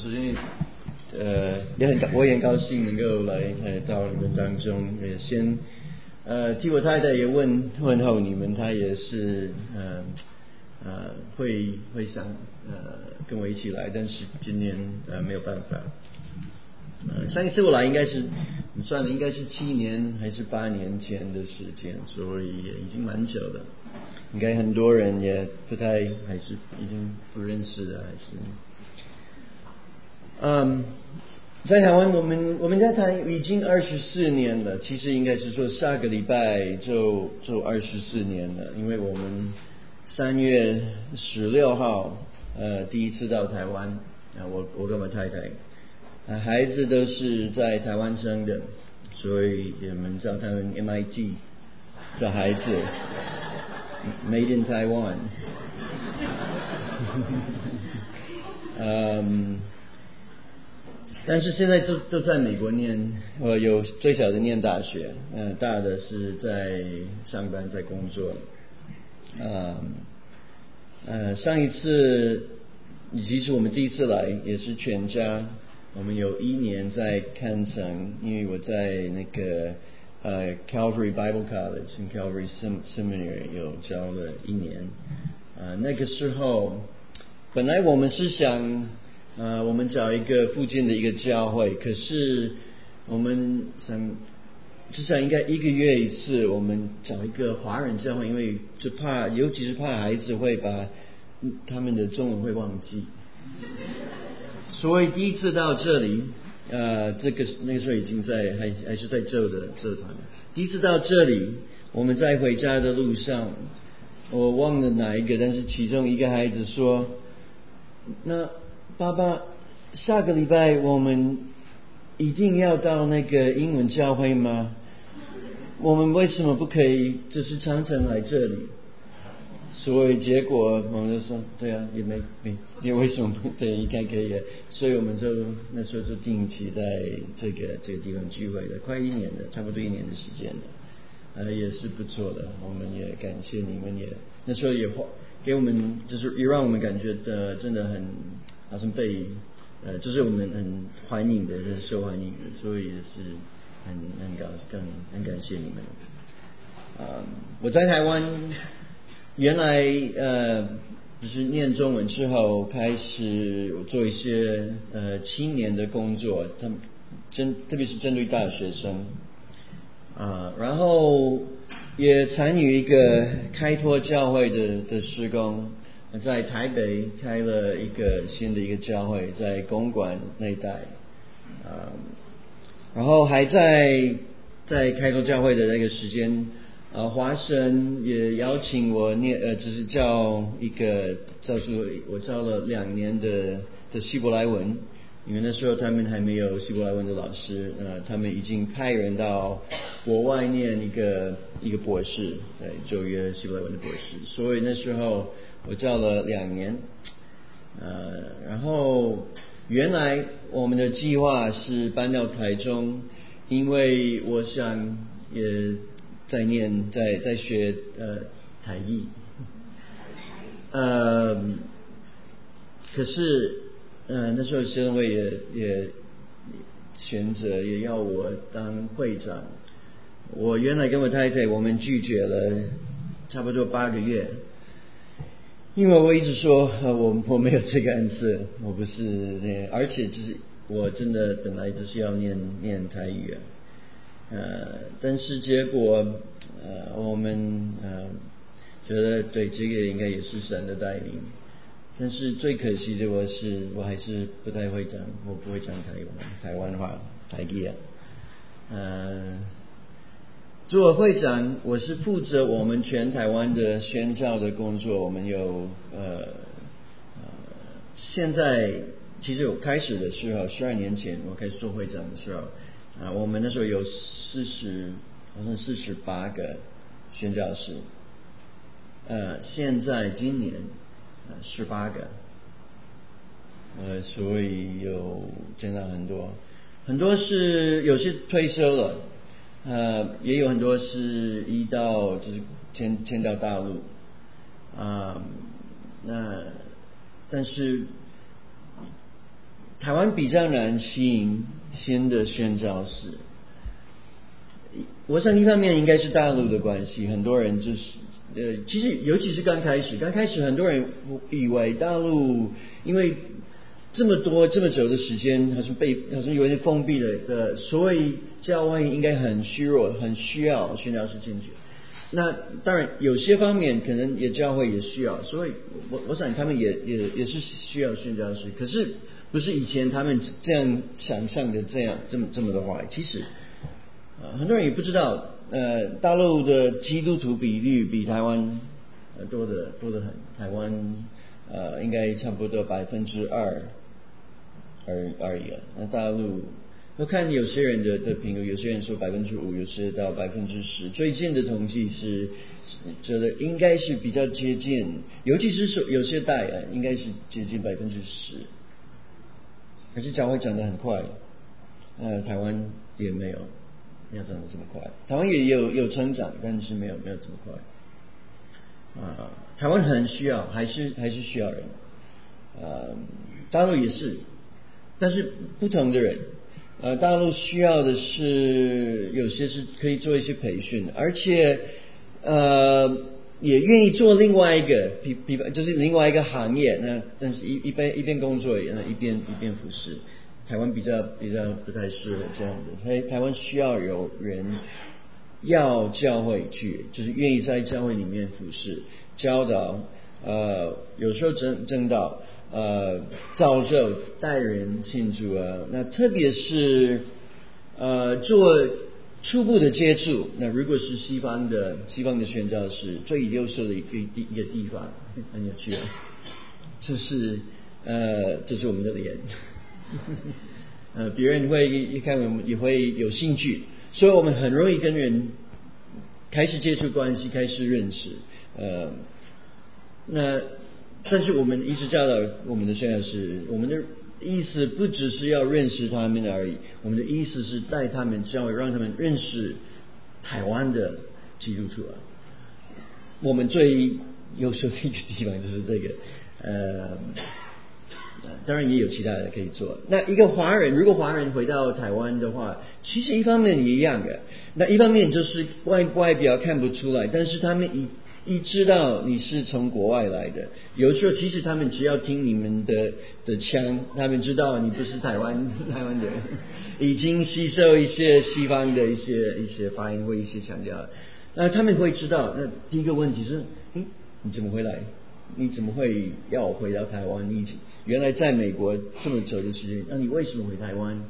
首先我也很高兴能够来到你们当中，也先替我太太也问候你们，她也是会想跟我一起来，但是今年没有办法。上一次我来应该是算了，应该是7年还是8年前的时间，所以也已经蛮久了。应该很多人也不太还是已经不认识了，还是在台湾我们在台湾已经24年了，其实应该是说下个礼拜就24年了，因为我们3月16号第一次到台湾，我跟我太太。孩子都是在台湾生的，所以我们叫他们 MIT 的孩子，Made in Taiwan 。但是现在都在美国念，有最小的念大学，大的是在上班在工作。上一次，其实我们第一次来也是全家。我们有1年在看城，因为我在那个Calvary Bible College 跟 Calvary Seminary 有教了1年。那个时候本来我们是想我们找一个附近的一个教会，可是我们至少应该1个月一次，我们找一个华人教会，因为就怕，尤其是怕孩子会把他们的中文会忘记。所以第一次到这里，那个时候已经在还是在旧团。第一次到这里，我们在回家的路上，我忘了哪一个，但是其中一个孩子说：“那爸爸，下个礼拜我们一定要到那个英文教会吗？我们为什么不可以就是常常来这里？”所以结果我们就说，对啊，也为什么不对，应该可以。所以我们就那时候就定期在这个地方聚会了，快1年了，差不多1年的时间了，也是不错的。我们也感谢你们，也那时候也给我们，就是也让我们感觉真的很好像被就是我们很欢迎的，很受欢迎的，所以也是很感谢你们。我在台湾。原来就是念中文之后，开始做一些青年的工作，特别是针对大学生然后也参与一个开拓教会的施工，在台北开了一个新的一个教会，在公馆那一带然后还在开拓教会的那个时间。华神也邀请我就是教一个我教了2年的希伯来文，因为那时候他们还没有希伯来文的老师，他们已经派人到国外念一个博士，在9月希伯来文的博士，所以那时候我教了2年，然后原来我们的计划是搬到台中，因为我想也。在学台语，可是那时候学生会也选择也要我当会长，我原来跟我太太我们拒绝了差不多8个月，因为我一直说我没有这个恩赐，我不是而且就是我真的本来就是要念台语但是结果我们觉得对这个应该也是神的带领，但是最可惜的我还是不太会讲，我不会讲台湾话台语做会长，我是负责我们全台湾的宣教的工作，我们有现在其实我开始的时候12年前我开始做会长的时候我们那时候有好像48个宣教士，现在今年18个，所以有见到很多是有些退休了，也有很多是移到就是迁到大陆，但是台湾比较难吸引新的宣教士。我想一方面应该是大陆的关系，很多人就是其实尤其是刚开始很多人以为大陆因为这么久的时间，好像有点封闭的，所谓教会应该很虚弱，很需要宣教士进去。那当然有些方面可能也教会也需要，所以我想他们也是需要宣教士，可是不是以前他们这样想象的这么的坏。其实很多人也不知道，大陆的基督徒比率比台湾多的很。台湾应该差不多2%而已了。那大陆我看有些人的评论，有些人说5%，有些到10%。最近的统计是觉得应该是比较接近，尤其是说有些代应该是接近10%。可是教会长得很快，台湾也没有长得这么快。台湾也有成长，但是没有这么快。台湾很需要，还是需要人。大陆也是，但是不同的人。大陆需要的是有些是可以做一些培训，而且也愿意做另外一个就是另外一个行业。那但是一边工作，一边服侍。台湾比较不太适合这样的。台湾需要有人要教会去，就是愿意在教会里面服侍、教导，有时候正道。造就带人庆祝那特别是做初步的接触。那如果是西方的宣教士，最优秀的一个地方，很有趣就是我们的脸。别人会一看我们也会有兴趣，所以我们很容易跟人开始接触关系，开始认识。但是我们一直教导我们的宣教士，我们的意思不只是要认识他们而已，我们的意思是带他们教会，让他们认识台湾的基督徒。我们最优秀的一个地方就是这个。当然也有其他的可以做。那一个华人，如果华人回到台湾的话，其实一方面也一样的。那一方面就是外表看不出来，但是他们一知道你是从国外来的，有时候其实他们只要听你们的腔，他们知道你不是台湾的人，已经吸收一些西方的一些发音或一些腔调，那他们会知道。那第一个问题是，你怎么回来？你怎么会要回到台湾？你原来在美国这么久的时间，那你为什么回台湾？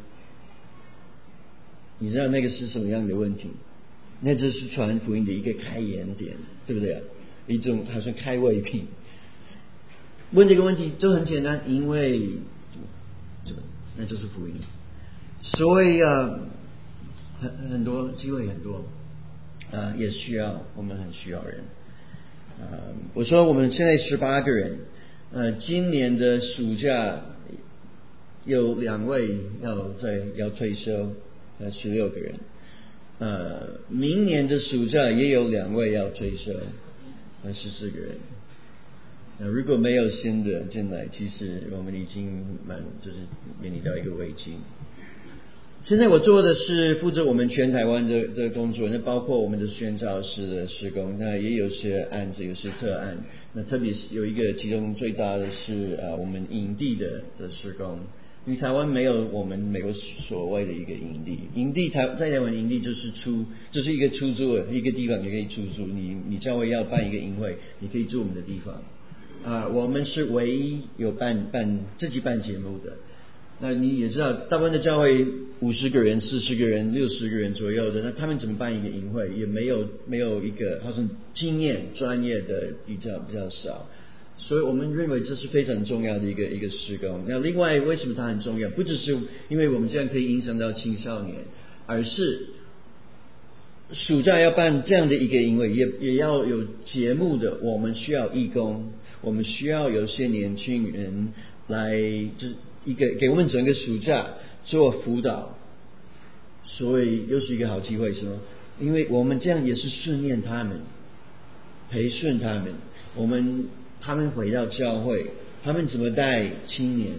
你知道那个是什么样的问题？那这是传福音的一个开眼点，对不对？一种好像开胃癖。问这个问题就很简单，因为那就是福音。所以很多机会很多，也需要，我们很需要人。我说我们现在18个人，今年的暑假有2位要退休，16个人。明年的暑假也有2位要退休，14个人。如果没有新的进来，其实我们已经就是面临到一个危机。现在我做的是负责我们全台湾的工作，那包括我们的宣教士的事工，那也有些案子，有些特案。那特别是有一个其中最大的是我们营地的事工，因为台湾没有我们美国所谓的一个营地，在台湾营地就是一个出租的一个地方，你可以出租，你教会要办一个营会，你可以住我们的地方。我们是唯一有自己办节目的。那你也知道，大部分的教会50个人、40个人、60个人左右的，那他们怎么办一个营会？也没有一个好像经验专业的比较少，所以我们认为这是非常重要的一个事工。那另外为什么它很重要？不只是因为我们这样可以影响到青少年，而是暑假要办这样的一个营会，也要有节目的，我们需要义工，我们需要有些年轻人来就是给我们整个暑假做辅导，所以又是一个好机会，是吗？因为我们这样也是训练他们，培训他们，他们回到教会，他们怎么带青年，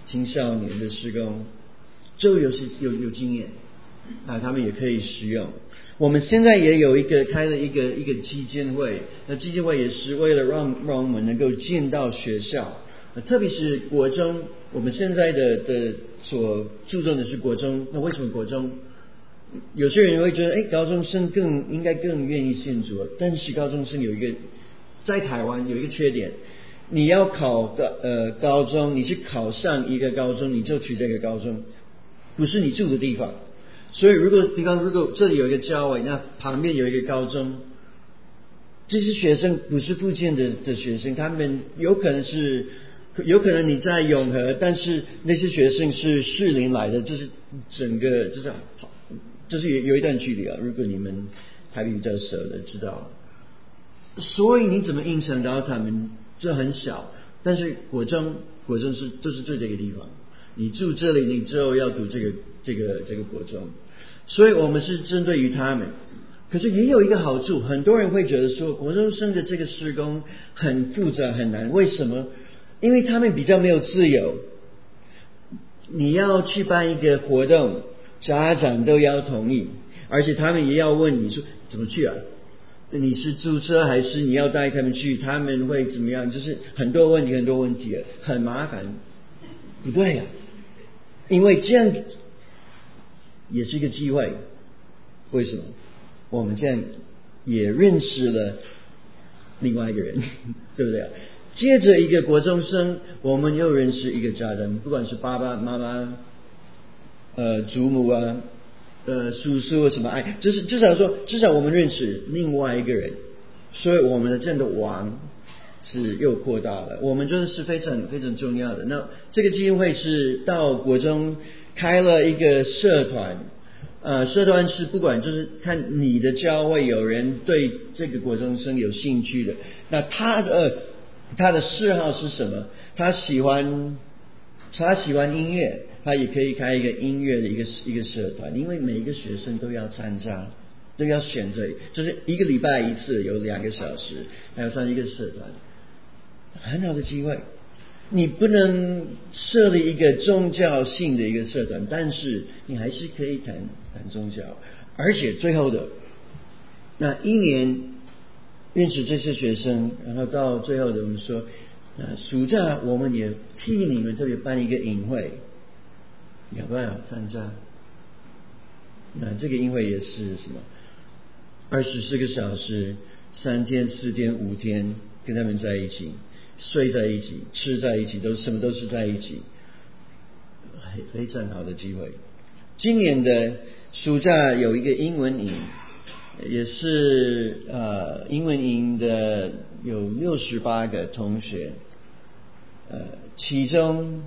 青少年的事工，就有经验，他们也可以使用。我们现在也有开了一个基金会，那基金会也是为了让我们能够进到学校，特别是国中。我们现在的所注重的是国中，那为什么国中？有些人会觉得，高中生应该更愿意信主，但是高中生在台湾有一个缺点，你要考高中，你是考上一个高中，你就去这个高中，不是你住的地方。所以如果这里有一个教会，那旁边有一个高中，这些学生不是附近的学生，他们有可能你在永和，但是那些学生是士林来的，就是整个就是有一段距离啊。如果你们台语比较熟的知道，所以你怎么影响到他们？这很小，但是国中就是住这个地方，你住这里，你之后要读这个国中，所以我们是针对于他们。可是也有一个好处，很多人会觉得说国中生的这个事工很复杂很难，为什么？因为他们比较没有自由，你要去办一个活动，家长都要同意，而且他们也要问你说怎么去啊？你是租车还是你要带他们去？他们会怎么样？就是很多问题，很麻烦。不对啊，因为这样也是一个机会。为什么？我们这样也认识了另外一个人，对不对啊？接着一个国中生，我们又认识一个家人，不管是爸爸妈妈、祖母啊、叔叔什么，就是至少我们认识另外一个人，所以我们的这样的网是又扩大了。我们觉得是非常非常重要的。那这个基金会是到国中开了一个社团。社团是不管就是看你的教会有人对这个国中生有兴趣的，那他的嗜好是什么？他喜欢音乐，他也可以开一个音乐的一个社团，因为每一个学生都要参加，都要选择，就是一个礼拜一次，有2个小时，还要上一个社团，很好的机会。你不能设立一个宗教性的一个社团，但是你还是可以谈宗教。而且最后的那一年认识这些学生，然后到最后的我们说，暑假我们也替你们特别办一个营会，要不要参加？那这个营会也是什么？24个小时，3天、4天、5天，跟他们在一起。睡在一起，吃在一起，什么都是在一起，非常好的机会。今年的暑假有一个英文营，也是英文营的有68个同学，其中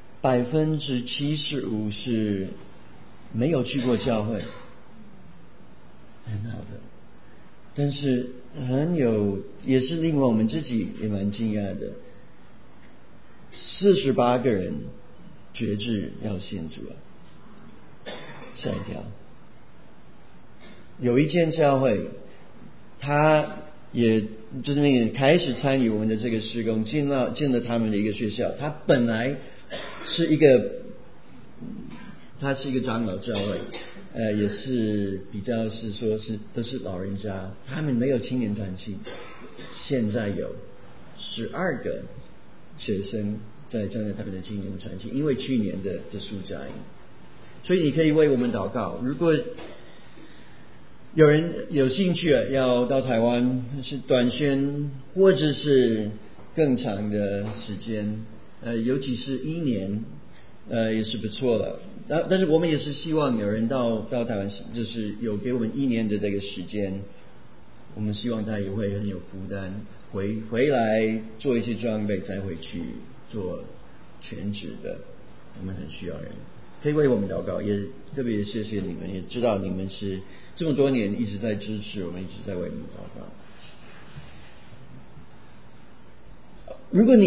75%是没有去过教会，很好的。但是也是令我们自己也蛮惊讶的，48个人决志要信主了，吓一跳。有一间教会，他也就是那个开始参与我们的这个事工，进了他们的一个学校。他本来是一个长老教会。也是比较是说是都是老人家，他们没有青年团契，现在有12个学生在站在他们的青年团契，因为去年的暑假营，所以你可以为我们祷告。如果有人有兴趣要到台湾，是短宣或者是更长的时间，尤其是1年。也是不错的，但是我们也是希望有人到台湾，就是有给我们1年的这个时间，我们希望他也会很有负担，回来做一些装备，再回去做全职的。我们很需要人，可以为我们祷告，也特别谢谢你们，也知道你们是这么多年一直在支持我们，一直在为你们祷告。如果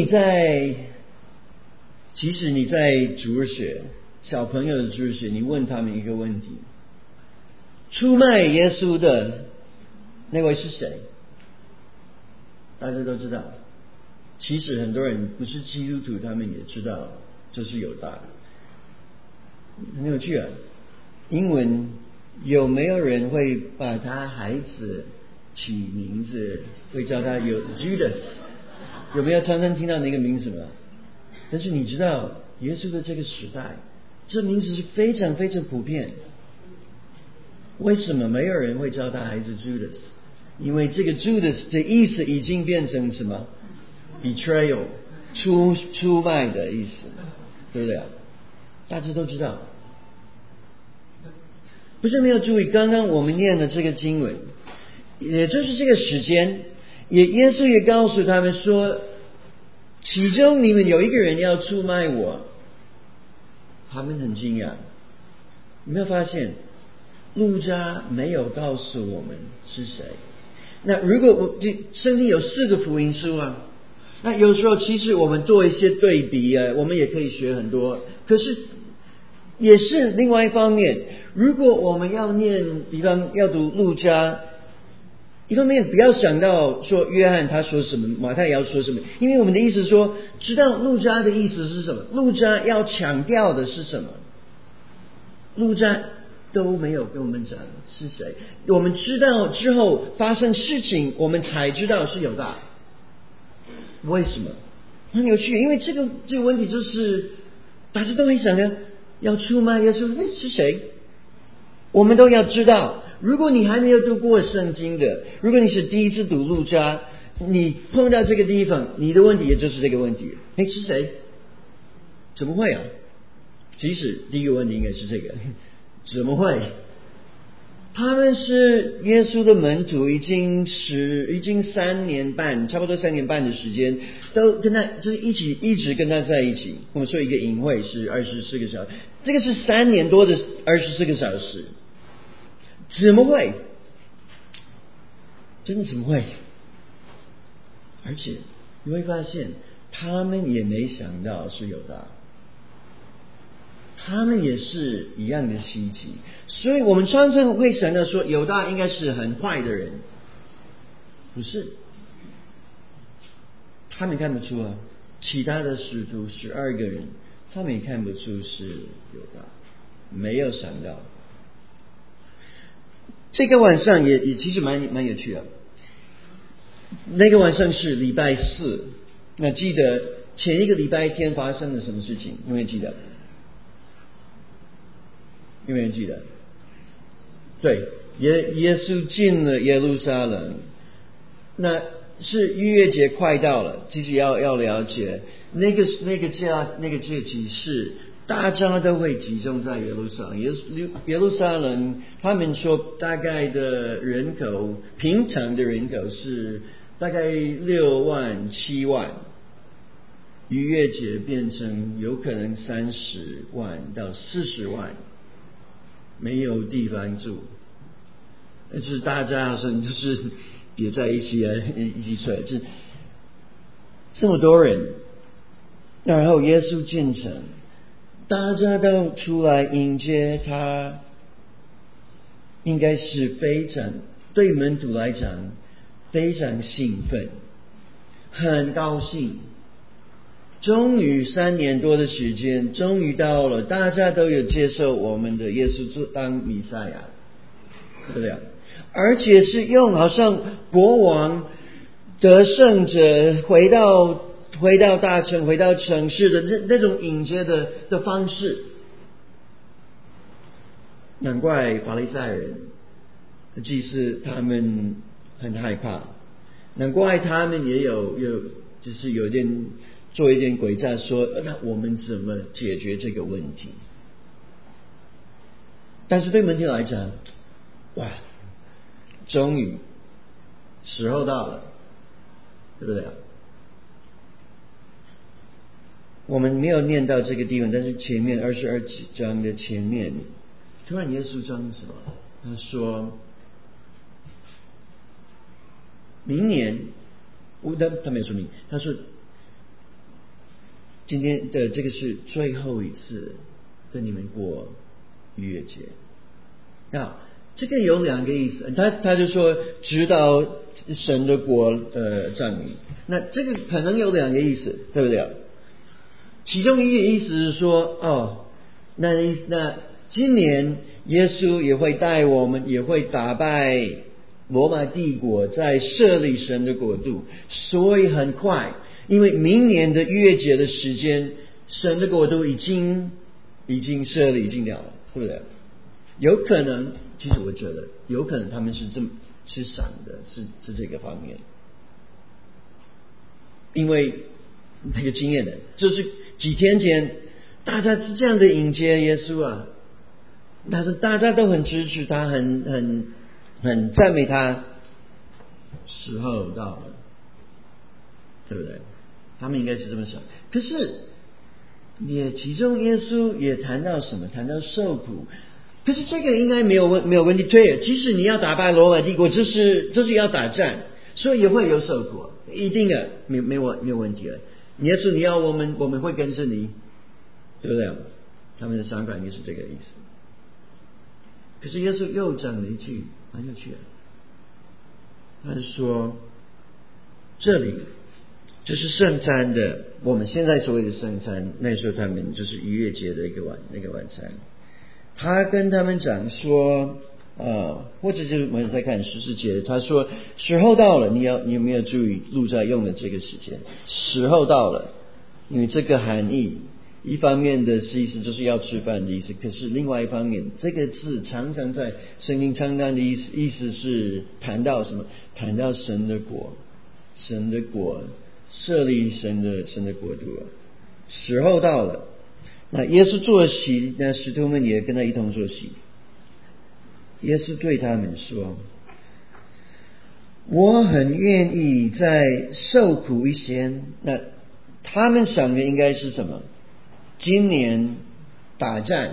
即使你在主日学，小朋友的主日学，你问他们一个问题：出卖耶稣的那位是谁？大家都知道。其实很多人不是基督徒，他们也知道就是犹大。很有趣啊！英文有没有人会把他孩子起名字，会叫他有 Judas？ 有没有常常听到那个名字吗？但是你知道，耶稣的这个时代，这名字是非常非常普遍。为什么没有人会叫他孩子 Judas？ 因为这个 Judas 的意思已经变成什么 ？Betrayal， 出卖的意思，对不对？大家都知道。不是没有注意，刚刚我们念的这个经文，也就是这个时间，耶稣也告诉他们说，其中你们有一个人要出卖我。他们很惊讶，有没有发现路加没有告诉我们是谁？那如果圣经有4个福音书啊，那有时候其实我们做一些对比啊，我们也可以学很多。可是也是另外一方面，如果我们要念，比方要读路加，一方面不要想到说约翰他说什么，马太也要说什么，因为我们的意思说，知道路加的意思是什么，路加要强调的是什么，路加都没有跟我们讲是谁。我们知道之后发生事情，我们才知道是犹大。为什么？很有趣，因为这个问题就是大家都会想着要出卖耶稣是谁，我们都要知道。如果你还没有读过圣经的，如果你是第一次读路加，你碰到这个地方，你的问题也就是这个问题，是谁？怎么会啊？其实第一个问题应该是这个，怎么会？他们是耶稣的门徒，已经3年半，差不多3年半的时间，都跟他就是一直跟他在一起。我们说一个营会是24个小时，这个是3年多的24个小时，怎么会？真的怎么会？而且你会发现，他们也没想到是犹大。他们也是一样的稀奇，所以我们常常会想到说犹大应该是很坏的人，不是？他们看不出啊，其他的使徒12个人，他们也看不出是犹大，没有想到。这个晚上也其实蛮有趣的。那个晚上是礼拜4，那记得前一个礼拜天发生了什么事情？有没有记得？有没有记得？对，耶稣进了耶路撒冷，那是逾越节快到了。其实要了解那个节期是大家都会集中在耶路撒冷。耶路撒冷，他们说大概的人口，平常的人口是大概6万7万，逾越节变成有可能30万到40万。没有地方住，但是大家好像就是叠在一起啊，一起睡，就这么多人。然后耶稣进城，大家都出来迎接他，应该是非常对门徒来讲非常兴奋，很高兴。终于3年多的时间，终于到了，大家都有接受我们的耶稣做当弥赛亚，对不对？而且是用好像国王得胜者回到大城、回到城市的那种迎接的方式。难怪法利赛人、祭司他们很害怕，难怪他们也有就是有点。做一点诡诈，说那我们怎么解决这个问题？但是对门徒来讲，哇，终于时候到了，对不对？我们没有念到这个地方，但是前面22章的前面，突然耶稣讲什么？他说，明年，他没有说明，他说。今天的这个是最后一次跟你们过逾越节。那这个有2个意思，他就说直到神的国降临。那这个可能有2个意思，对不对？ 其中一个意思是说，那今年耶稣也会带我们，也会打败罗马帝国，在设立神的国度，所以很快，因为明年的逾越节的时间，神的国度已经设立，已经了，对不对？有可能，其实我觉得有可能他们是想的，是这个方面，因为那个经验的，就是几天前大家是这样的迎接耶稣啊，但是大家都很支持他，很赞美他，时候到了，对不对？他们应该是这么想。可是其中耶稣也谈到什么？谈到受苦。可是这个应该没有问题。对，即使你要打败罗马帝国，这是要打战，所以也会有受苦，一定的，没有问题了。耶稣你要我们会跟着你，对不对？他们的想法应该是这个意思。可是耶稣又讲了一句蛮有趣的，他是说这里就是圣餐的，我们现在所谓的圣餐，那时候他们就是逾越节的那个晚餐。他跟他们讲说，或者是我们在看14节，他说时候到了，你有没有注意路在用的这个时间？时候到了，因为这个含义，一方面的意思就是要吃饭的意思，可是另外一方面，这个字常常在圣经常常的意思是谈到什么？谈到神的国，设立神的国度了。时候到了。那耶稣做席，那使徒们也跟他一同做席。耶稣对他们说：“我很愿意再受苦一些。”那他们想的应该是什么？今年打战。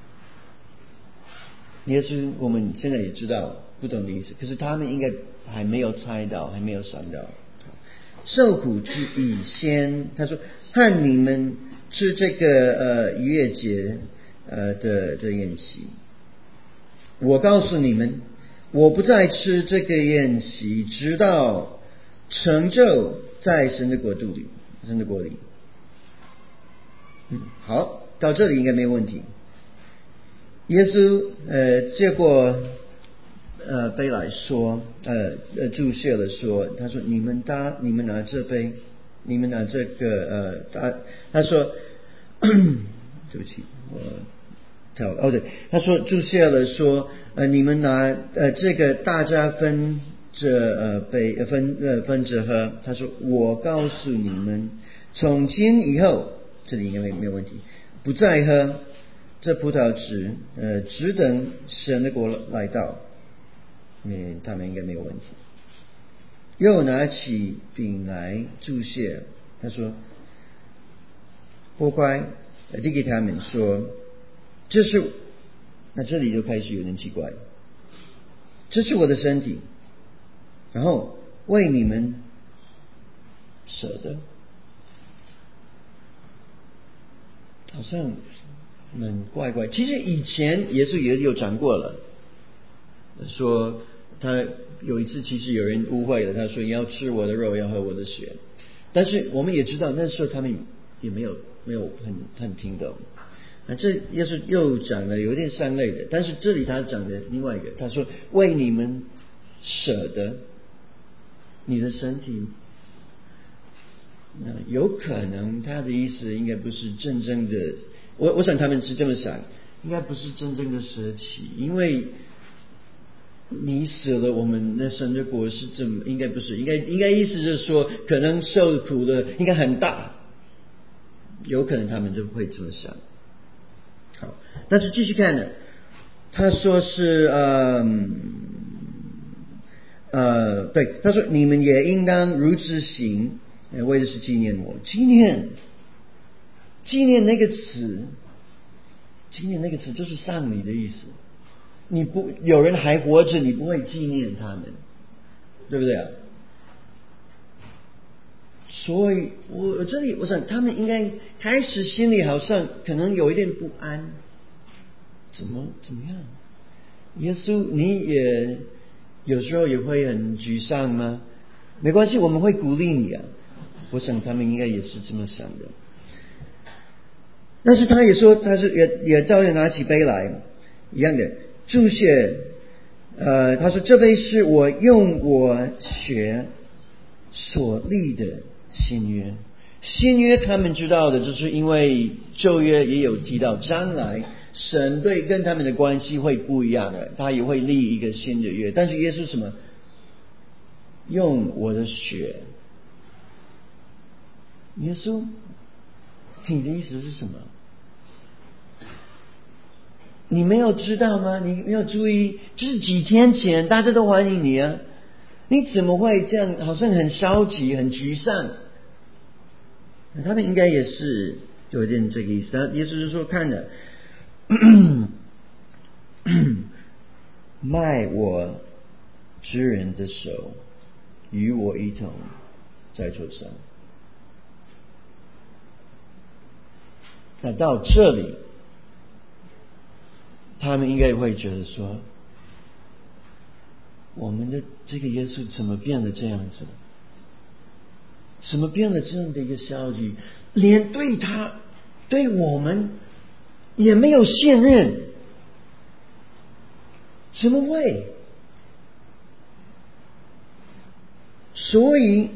耶稣我们现在也知道不懂的意思，可是他们应该还没有猜到，还没有想到。受苦之以先，他说和你们吃这个逾越节的宴席。我告诉你们，我不再吃这个宴席，直到成就在神的国度里，神的国里。好，到这里应该没有问题。耶稣接过杯来说，注谢了说，他说你们拿这杯，你们拿这个他说对不起，我跳了。对，他说注谢了说，你们拿这个大家分着杯分着喝。他说我告诉你们，从今以后，这里应该没有问题，不再喝这葡萄汁，只等神的国来到。他们应该没有问题。又拿起饼来祝谢，他说拨开递给他们说，那这里就开始有点奇怪，这是我的身体，然后为你们舍的，好像很怪怪。其实以前耶稣也有讲过了，说他有一次其实有人误会了，他说你要吃我的肉，要喝我的血。但是我们也知道那时候他们也没有很听懂。这耶稣又讲了有点三类的，但是这里他讲的另外一个，他说为你们舍的你的身体。那有可能他的意思应该不是真正的，我想他们是这么想，应该不是真正的舍弃，因为你舍了我们的神的国是这么，应该不是，应该意思是说，可能受苦的应该很大，有可能他们就会这么想。好，但是继续看呢，他说是对，他说你们也应当如此行，为的是纪念我。纪念那个词，就是丧礼的意思。有人还活着，你不会纪念他们，对不对啊？所以我想他们应该开始心里好像可能有一点不安，怎么样？耶稣你也有时候也会很沮丧吗？没关系，我们会鼓励你啊。我想他们应该也是这么想的。 但是他也说，他是也照样拿起杯来，一样的注解。他说这杯是我用我血所立的新约。新约他们知道的，就是因为旧约也有提到，将来神对跟他们的关系会不一样的，他也会立一个新的约。但是耶稣什么？用我的血。耶稣，你的意思是什么？你没有知道吗？你没有注意？就是几天前大家都欢迎你啊，你怎么会这样？好像很消极、很沮丧。他们应该也是有点这个意思。耶稣是说，看了卖我之人的手与我一同在桌上。那到这里，他们应该会觉得说，我们的这个耶稣怎么变得这样子？怎么变得这样的一个消极？连对他、对我们也没有信任，怎么会？所以，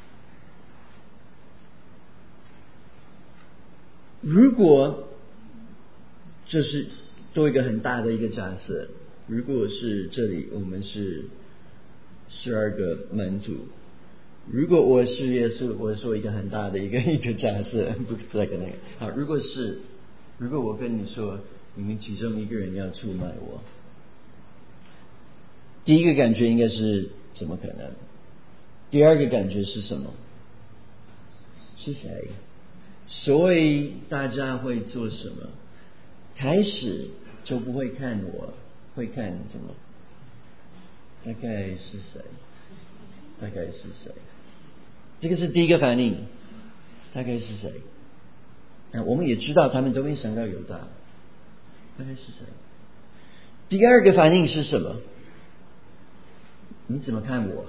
如果就是做一个很大的一个假设，如果是这里我们是12个门徒，如果我是耶稣，我说一个很大的一个假设，不再跟那个好。如果我跟你说，你们其中一个人要出卖我，第一个感觉应该是怎么可能？第二个感觉是什么？是谁？所以大家会做什么？开始就不会看我，会看什么？大概是谁？大概是谁？这个是第一个反应，大概是谁？那我们也知道他们都没想到犹大，大概是谁？第二个反应是什么？你怎么看我？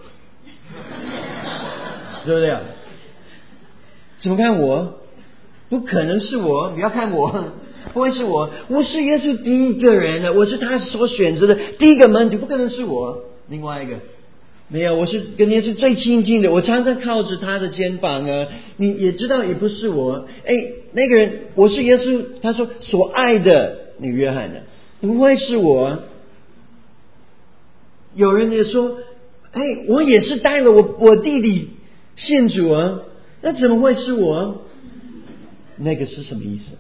对不对？怎么看我？不可能是我，不要看我，不会是我，我是耶稣第一个人了，我是他所选择的第一个门徒，不可能是我。另外一个，没有，我是跟耶稣最亲近的，我常常靠着他的肩膀啊。你也知道，也不是我。那个人，我是耶稣，他说所爱的那个约翰呢，不会是我。有人也说，我也是带了我弟弟信主啊，那怎么会是我？那个是什么意思？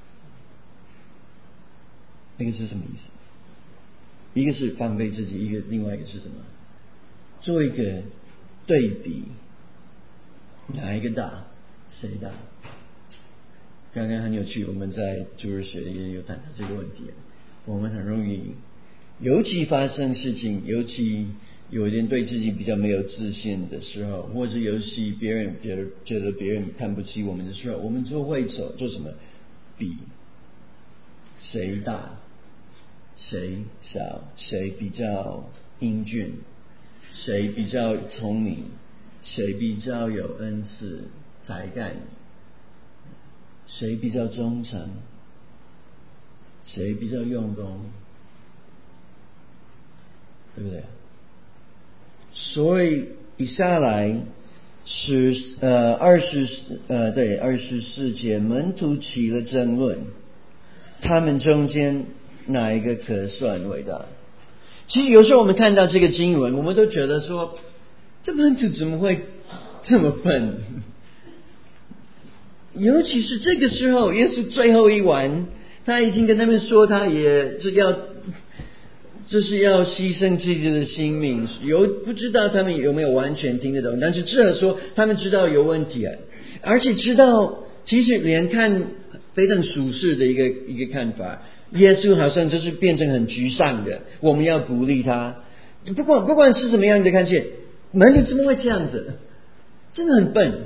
那个是什么意思？一个是放飞自己，另外一个是什么？做一个对比，哪一个大？谁大？刚刚很有趣，我们在主日学也有谈到这个问题。我们很容易，尤其发生事情，尤其有点对自己比较没有自信的时候，或者尤其别人觉得别人看不起我们的时候，我们就会做什么？比谁大，谁小，谁比较英俊，谁比较聪明，谁比较有恩赐才干，谁比较忠诚，谁比较用功，对不对？所以以下来是24节，门徒起了争论，他们中间哪一个可算伟大？其实有时候我们看到这个经文，我们都觉得说，这门徒怎么会这么笨？尤其是这个时候，耶稣最后一晚，他已经跟他们说，他也就是要牺牲自己的性命。不知道他们有没有完全听得懂，但是至少说他们知道有问题啊，而且知道其实连看非常属实的一个看法，耶稣好像就是变成很沮丧的，我们要鼓励他。不管是什么样的看见，门徒怎么会这样子？真的很笨。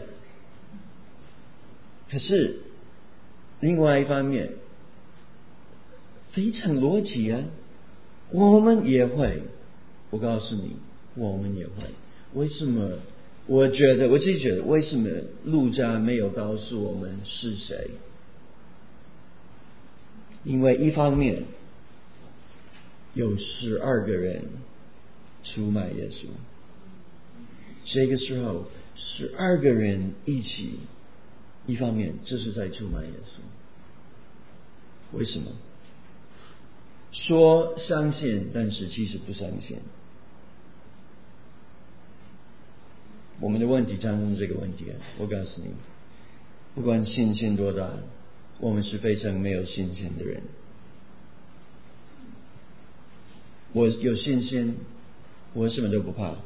可是另外一方面，非常逻辑啊。我们也会，我告诉你，我们也会。为什么？我自己觉得，为什么路加没有告诉我们是谁？ 因为一方面有12个人出卖耶稣，这个时候12个人一起，一方面这是在出卖耶稣。为什么？说相信，但是其实不相信。我们的问题常常是这个问题。我告诉你，不管信心多大，我们是非常没有信心的人。我有信心，我什么都不怕，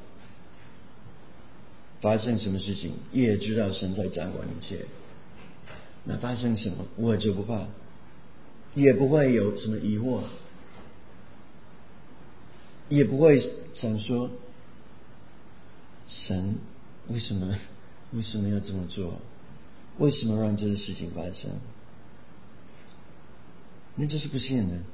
发生什么事情也知道神在掌管一切，那发生什么我就不怕，也不会有什么疑惑，也不会想说神为什么要这么做，为什么让这个事情发生，那就是不信的。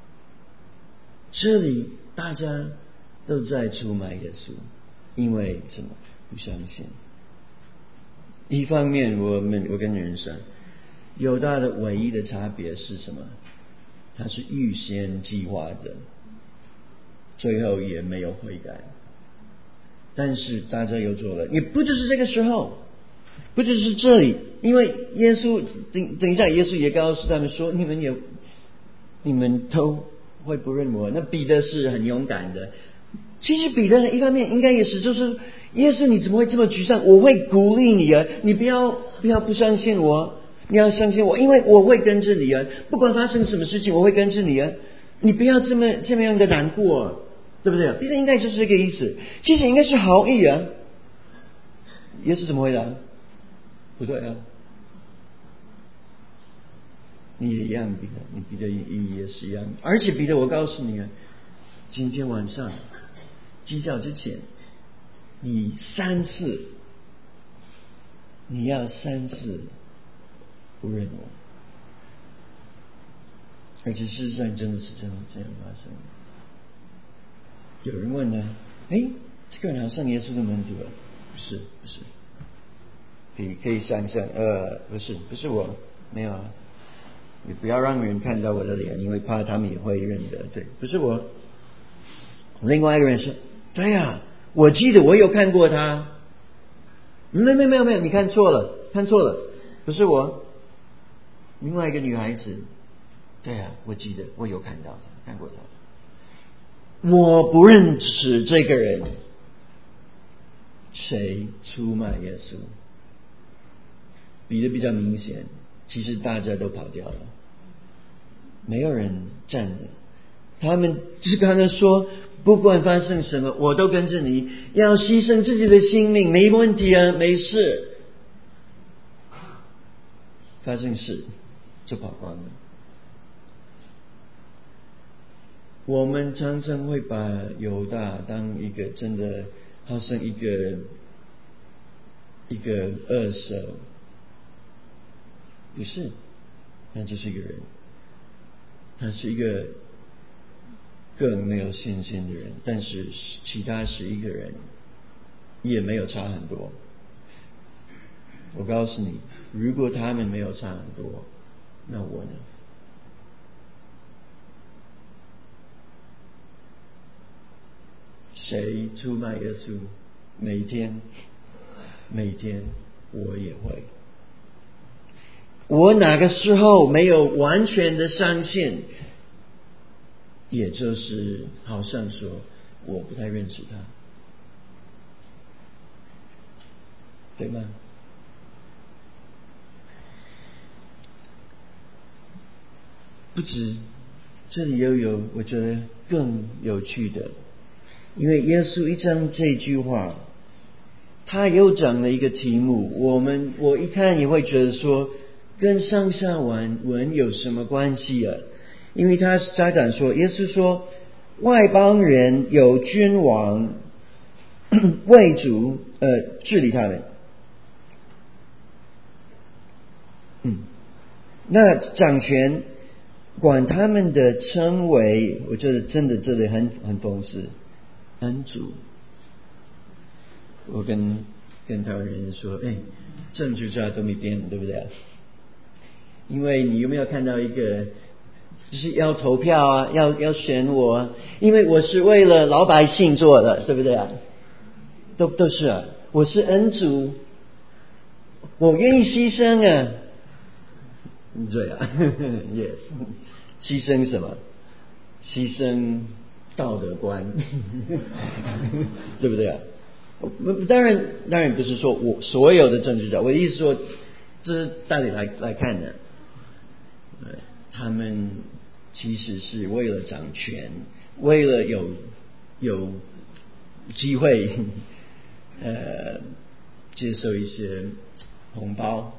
这里大家都在出卖耶稣，因为什么？不相信。一方面我跟人说，犹大的唯一的差别是什么？他是预先计划的，最后也没有悔改。但是大家又做了，也不只是这个时候，不只是这里，因为耶稣等一下，耶稣也告诉他们说，你们都会不认我。那彼得是很勇敢的。其实彼得一方面应该也是，就是耶稣你怎么会这么沮丧？我会鼓励你啊，你不要不相信我，你要相信我，因为我会跟着你啊，不管发生什么事情我会跟着你啊，你不要这么样的难过，对不对？彼得应该就是这个意思，其实应该是好意啊。耶稣怎么回答？不对啊，你也一样，彼得，你彼得也是一样。而且彼得，我告诉你啊，今天晚上鸡叫之前，你要3次不认我。而且事实上真的是这样发生。有人问呢，这个人好像耶稣的门徒了？不是，可以想象，不是我，没有啊。你不要让人看到我的脸，因为怕他们也会认得。对，不是我。另外一个人说，对呀，我记得我有看过他。没有，你看错了，不是我。另外一个女孩子，对呀，我记得我有看过他。我不认识这个人。谁出卖耶稣？彼得比较明显，其实大家都跑掉了，没有人站着。他们就是刚才说，不管发生什么，我都跟着你，要牺牲自己的性命，没问题啊，没事。发生事就跑光了。我们常常会把犹大当一个真的好像一个恶手，不是，那就是一个人，他是一个更没有信心的人，但是其他11个人也没有差很多。我告诉你，如果他们没有差很多，那我呢？谁出卖耶稣？每天我也会。我哪个时候没有完全的相信，也就是好像说我不太认识他，对吗？不止，这里又有我觉得更有趣的，因为耶稣一讲这句话，他又讲了一个题目，我一看也会觉得说，跟上下文有什么关系啊？因为他讲说，耶稣说，外邦人有君王为主治理他们。那掌权管他们的称为，我觉得真的这里很讽刺，恩主。我跟台湾人说，政治家都没变，对不对？因为你有没有看到一个就是要投票啊，要选我啊，因为我是为了老百姓做的，对不对啊？都是啊，我是恩主，我愿意牺牲啊。对啊，yes， 牺牲什么？牺牲道德观，对不对啊？当然不是说我所有的政治家，我的意思说，这是大体来看的，他们其实是为了掌权，为了有机会，接受一些红包，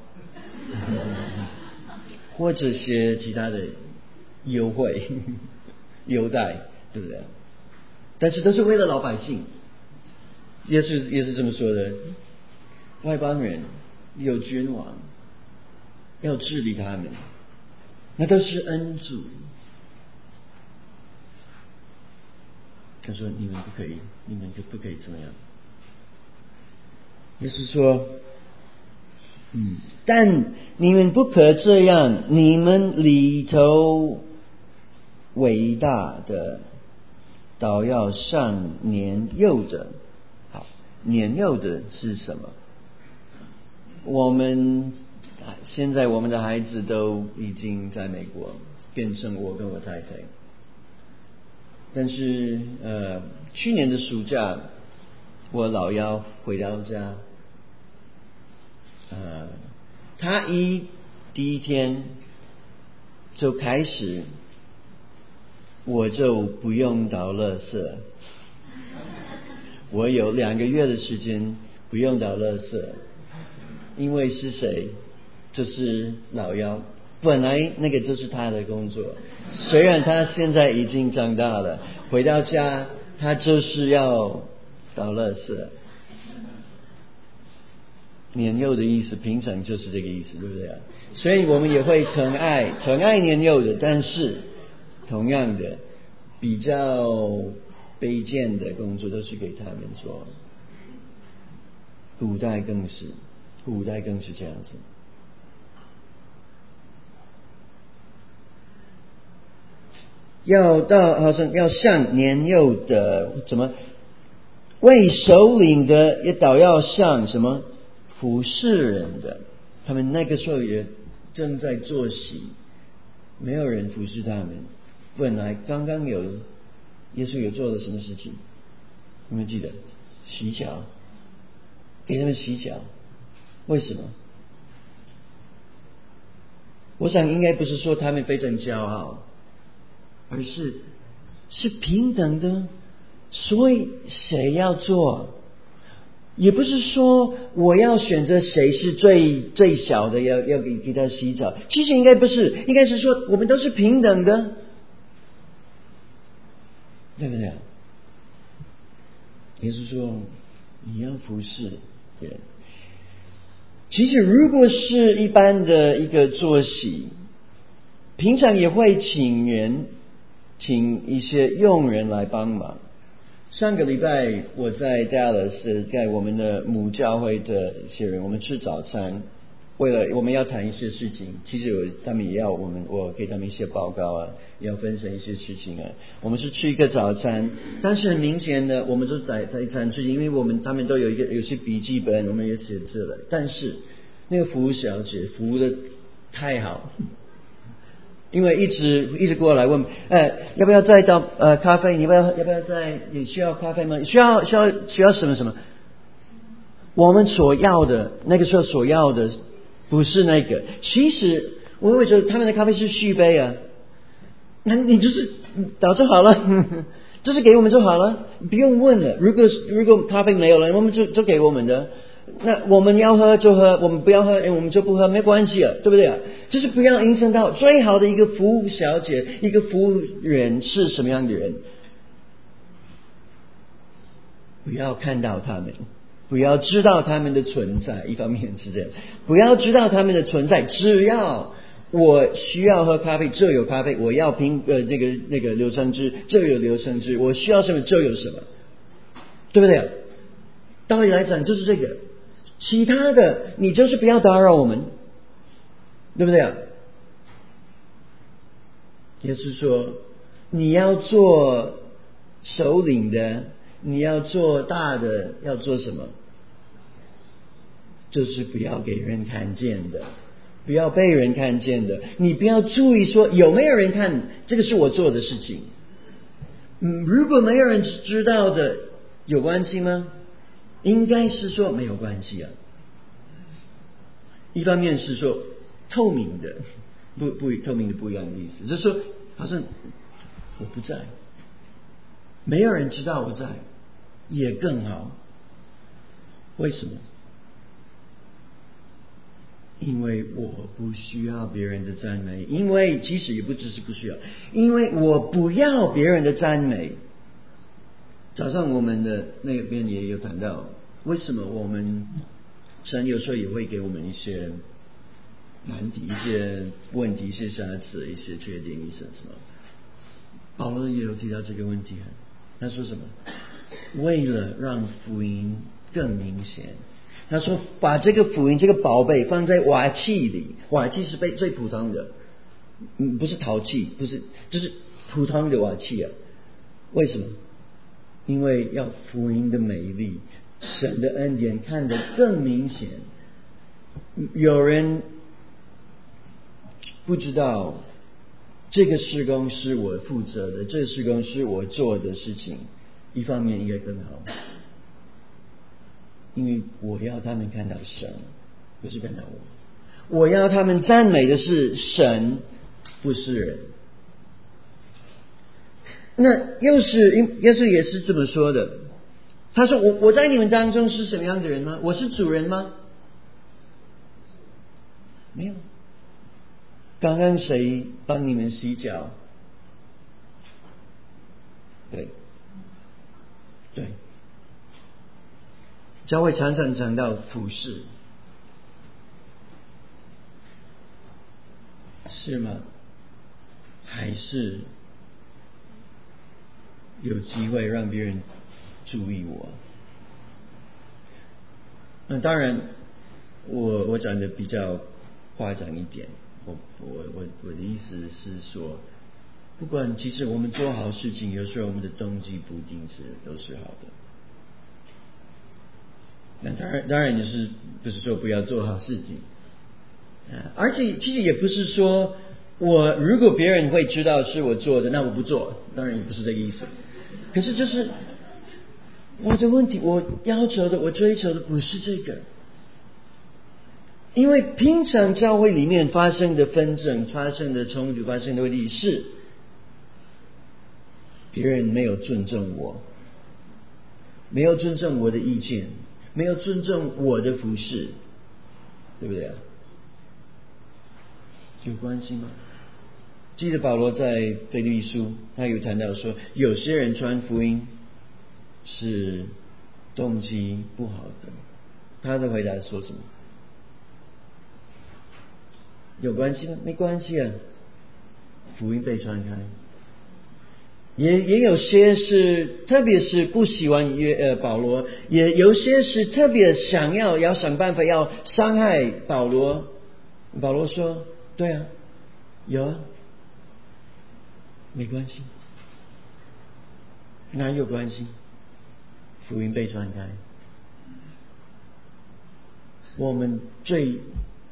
或者些其他的优惠、优待，对不对？但是都是为了老百姓。也是这么说的，外邦人有君王要治理他们，那都是恩主。他说你们不可以，你们就不可以这样。也是说，但你们不可这样，你们里头伟大的，倒要上年幼的。好，年幼的是什么？现在我们的孩子都已经在美国，变成我跟我太太。但是去年的暑假，我老幺回到家，他第一天就开始，我就不用倒垃圾，我有2个月的时间不用倒垃圾，因为是谁？就是老幺，本来那个就是他的工作，虽然他现在已经长大了，回到家他就是要倒垃圾。年幼的意思，平常就是这个意思，对不对啊？所以我们也会疼爱年幼的，但是同样的，比较卑贱的工作都是给他们做。古代更是这样子。好像要像年幼的，怎么为首领的也倒要像什么服侍人的。他们那个时候也正在做喜，没有人服侍他们。本来刚刚耶稣有做了什么事情？你们记得？洗脚，给他们洗脚。为什么？我想应该不是说他们非常骄傲，而是平等的。所以谁要做，也不是说我要选择谁是最小的要给他洗澡。其实应该不是，应该是说我们都是平等的，对不对？也就是说你要服侍人。其实如果是一般的一个作息，平常也会请一些佣人来帮忙。上个礼拜我在Dallas，在我们的母教会的一些人，我们吃早餐，为了我们要谈一些事情，其实他们也要我给他们一些报告啊，要分享一些事情啊。我们是吃一个早餐，但是很明显的，我们都在餐具，因为他们都有些笔记本，我们也写字了。但是那个服务小姐服务的太好。因为一直过来问，要不要再倒咖啡？你要不要再？你需要咖啡吗？需要什么什么？我们所要的那个时候所要的不是那个。其实我会觉得他们的咖啡是续杯啊，那你就是倒就好了，就是给我们就好了，不用问了。如果咖啡没有了，我们就给我们的。那我们要喝就喝，我们不要喝，我们就不喝，没关系了，对不对啊？就是不要影响到最好的一个服务小姐，一个服务人是什么样的人？不要看到他们，不要知道他们的存在，一方面是这样，不要知道他们的存在，只要我需要喝咖啡，这有咖啡；我要那个柳橙汁，这有柳橙汁；我需要什么，这有什么，对不对？道理来讲就是这个。其他的你就是不要打扰我们，对不对啊？ 耶稣说，你要做首领的，你要做大的，要做什么？就是不要给人看见的，不要被人看见的。你不要注意说有没有人看，这个是我做的事情。如果没有人知道的，有关系吗？应该是说没有关系啊。一方面是说透明的，不透明的不一样的意思，就是说好像我不在，没有人知道我在，也更好。为什么？因为我不需要别人的赞美，因为其实也不只是不需要，因为我不要别人的赞美。早上我们的那边也有谈到，为什么我们神有时候也会给我们一些难题、一些问题、一些瑕疵、一些缺点、一些什么。保罗也有提到这个问题，他说什么？为了让福音更明显，他说把这个福音这个宝贝放在瓦器里，瓦器是最普通的，不是陶器，不是，就是普通的瓦器啊。为什么？因为要福音的美丽，神的恩典看得更明显。有人不知道这个事工是我负责的，这个事工是我做的事情，一方面应该更好，因为我要他们看到神，不是看到我。我要他们赞美的是神，不是人。那耶稣也是这么说的，他说我在你们当中是什么样的人吗？我是主人吗？没有。刚刚谁帮你们洗脚？对，教会常常讲到服侍，是吗？还是有机会让别人注意我？当然，我讲的比较夸张一点。我的意思是说，不管其实我们做好事情，有时候我们的动机不一定都是好的。那当然也是不是说不要做好事情，而且其实也不是说如果别人会知道是我做的，那我不做，当然也不是这个意思。可是就是我的问题，我要求的，我追求的不是这个。因为平常教会里面发生的纷争、发生的冲突、发生的问题是别人没有尊重我，没有尊重我的意见，没有尊重我的服事，对不对啊？有关系吗？记得保罗在腓立比书他有谈到说，有些人传福音是动机不好的，他的回答说什么？有关系吗？没关系啊，福音被传开。也有些是，特别是不喜欢保罗，也有些是特别想要想办法要伤害保罗。保罗说：“对啊，有啊，没关系，哪有关系？福音被传开，我们最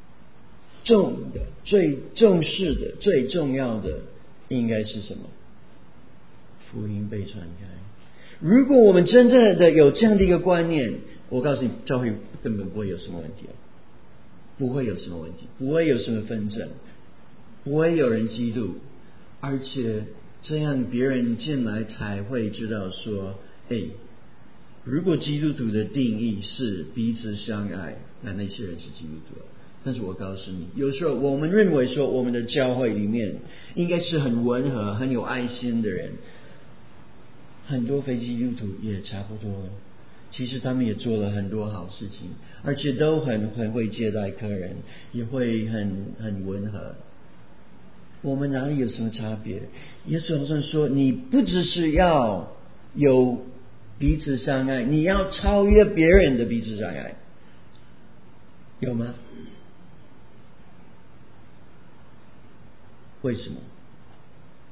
重视的、最重要的应该是什么？福音被传开。如果我们真正的有这样的一个观念，我告诉你，教会根本不会有什么问题，不会有什么问题，不会有什么纷争，不会有人嫉妒，而且这样别人进来才会知道说，如果基督徒的定义是彼此相爱，那些人是基督徒。但是我告诉你，有时候我们认为说我们的教会里面应该是很温和、很有爱心的人，很多非基督徒也差不多。其实他们也做了很多好事情，而且都很会接待客人，也会很温和。我们哪里有什么差别？耶稣好像说，你不只是要有彼此相爱，你要超越别人的彼此相爱，有吗？为什么？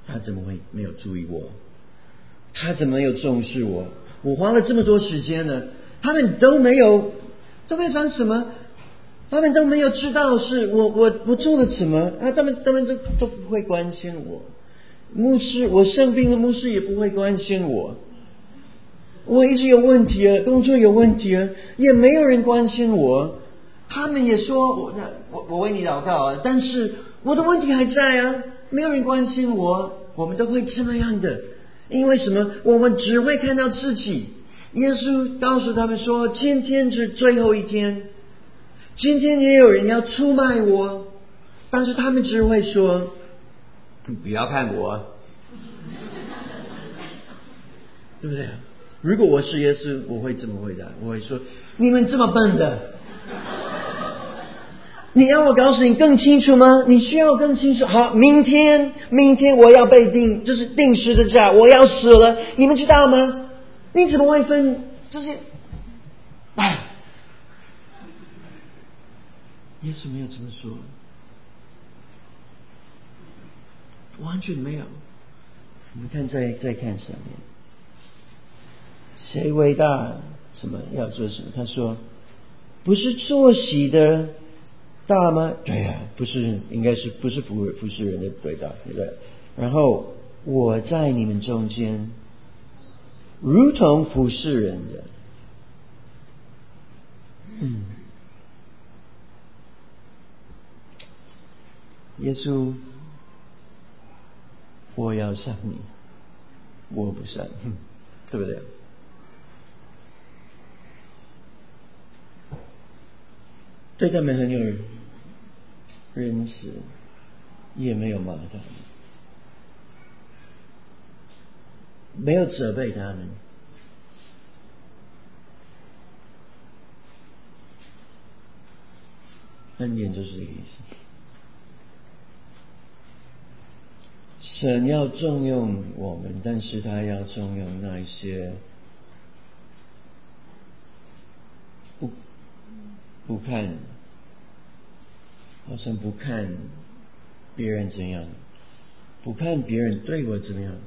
他怎么会没有注意我？他怎么没有重视我？我花了这么多时间呢，他们都没有讲什么，他们都没有知道是我做了什么啊，他们都不会关心我。牧师，我生病了，牧师也不会关心我。我一直有问题啊，工作有问题啊，也没有人关心我。他们也说我为你祷告啊，但是我的问题还在啊，没有人关心我。我们都会这么样的，因为什么？我们只会看到自己。耶稣告诉他们说，今天是最后一天，今天也有人要出卖我，但是他们只会说，不要看我，对不对？如果我是耶稣，我会这么回答，我会说，你们这么笨的，你要我告诉你更清楚吗？你需要更清楚。好，明天我要被就是钉十字架，我要死了，你们知道吗？你怎么会分这些？耶稣没有这么说，完全没有。我们看再看上面，谁伟大？什么要做什么？他说，不是坐席的大吗？对呀，不是，应该是不是服侍人的伟大，对不对？然后我在你们中间，如同服侍人的。耶稣，我要像你，我不像，对不对？对他们很有仁慈，也没有骂他们，没有责备他们。恩典就是这个意思。神要重用我们，但是他要重用那一些不看，好像不看别人怎样，不看别人对我怎么样，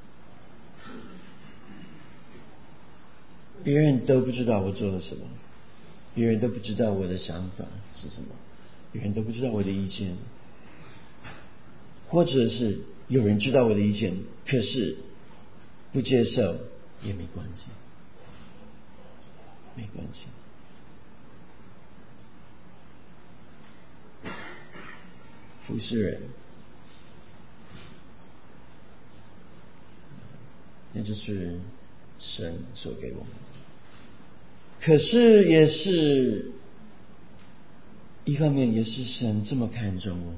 别人都不知道我做了什么，别人都不知道我的想法是什么，别人都不知道我的意见，或者是有人知道我的意见，可是不接受也没关系，没关系。服侍人，那就是神所给我们的。可是也是一方面，也是神这么看重我们。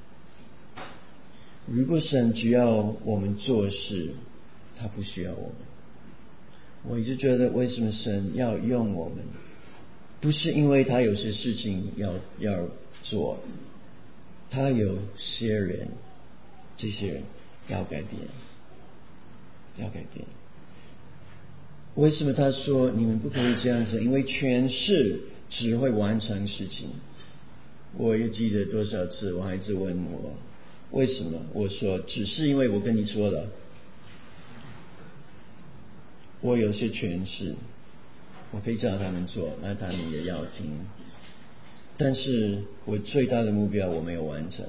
如果神只要我们做事，他不需要我们。我一直觉得，为什么神要用我们，不是因为他有些事情要做，他有些人，这些人要改变，要改变。为什么他说你们不可以这样子？因为权势只会完成事情。我也记得多少次，我孩子问我为什么，我说只是因为我跟你说了，我有些权势，我可以叫他们做，那他们也要听。但是我最大的目标我没有完成，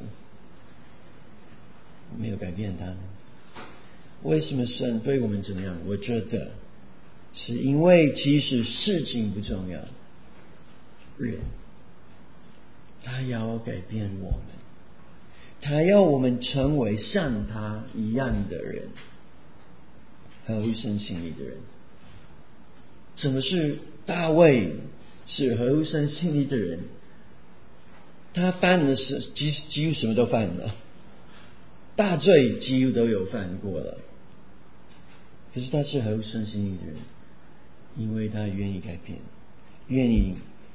没有改变他们。为什么神对我们怎么样？我觉得是因为其实事情不重要，人他要改变我们，他要我们成为像他一样的人，合乎神心意的人。什么是大卫是合乎神心意的人？他犯的是几乎什么都犯了，大罪几乎都有犯过了。可是他是合乎神心意的人，因为他愿意改变，愿意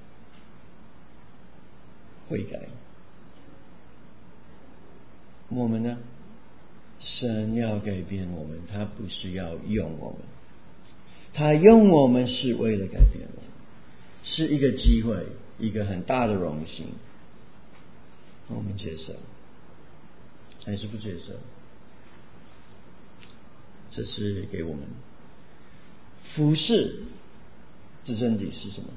悔改。我们呢？神要改变我们，他不是要用我们，他用我们是为了改变我们，是一个机会，一个很大的荣幸。我们接受还是不接受？ 这是给我们服侍之真理是什么？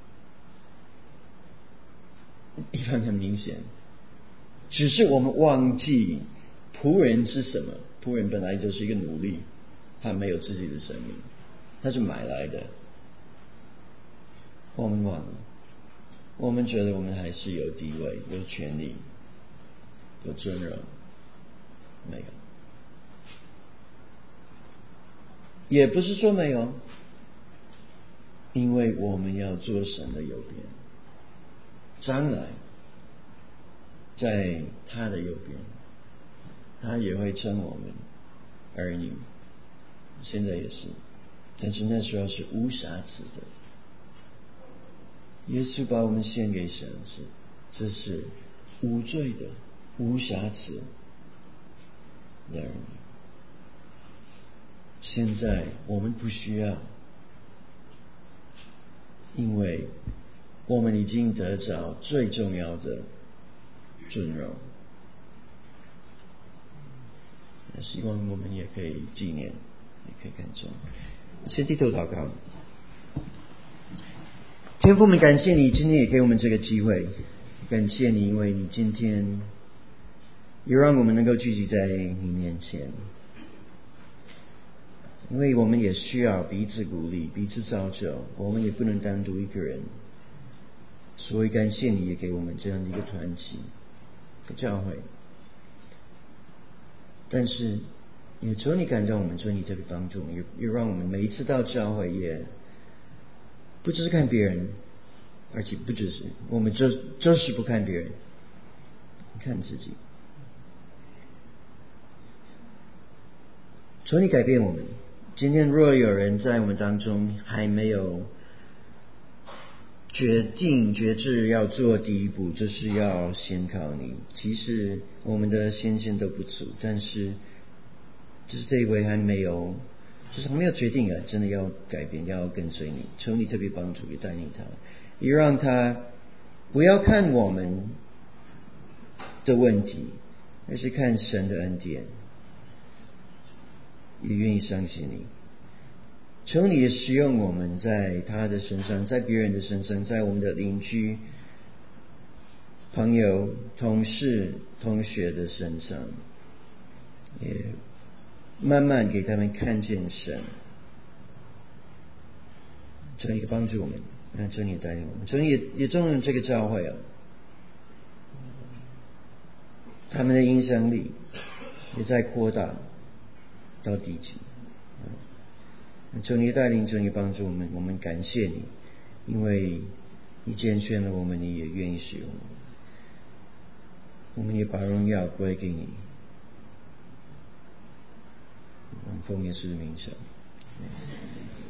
一般很明显，只是我们忘记仆人是什么。仆人本来就是一个奴隶，他没有自己的生命，他是买来的。我们忘了，我们觉得我们还是有地位、有权利、有尊荣，没有。也不是说没有，因为我们要做神的右边，将来在他的右边，他也会称我们儿女。现在也是，但是那时候是无瑕疵的。耶稣把我们献给神，这是无罪的、无瑕疵的儿女。现在我们不需要，因为我们已经得着最重要的尊荣。希望我们也可以纪念，也可以看重。先低头祷告。天父，我们感谢你今天也给我们这个机会，感谢你，因为你今天也让我们能够聚集在你面前，因为我们也需要彼此鼓励、彼此造就，我们也不能单独一个人，所以感谢你也给我们这样的一个团体的教会。但是也求你感动我们，求你特别帮助我们，也让我们每一次到教会也不只是看别人，而且不只是我们就是不看别人，看自己。求你改变我们。今天若有人在我们当中还没有决志要做第一步，就是要先靠你。其实我们的先见都不足，但是就是这一位还没有，就是还没有决定啊，真的要改变，要跟随你。求你特别帮助，也带领他，也让他不要看我们的问题，而是看神的恩典，也愿意相信你。求你也使用我们在他的身上，在别人的身上，在我们的邻居、朋友、同事、同学的身上，也慢慢给他们看见神。求你帮助我们，求你带领我们，求你也重用这个教会啊，他们的影响力也在扩大到地极。求你带领，求你帮助我们，我们感谢你，因为你拣选了我们，你也愿意使用我们，也把荣耀归给你。我们奉耶稣的名求。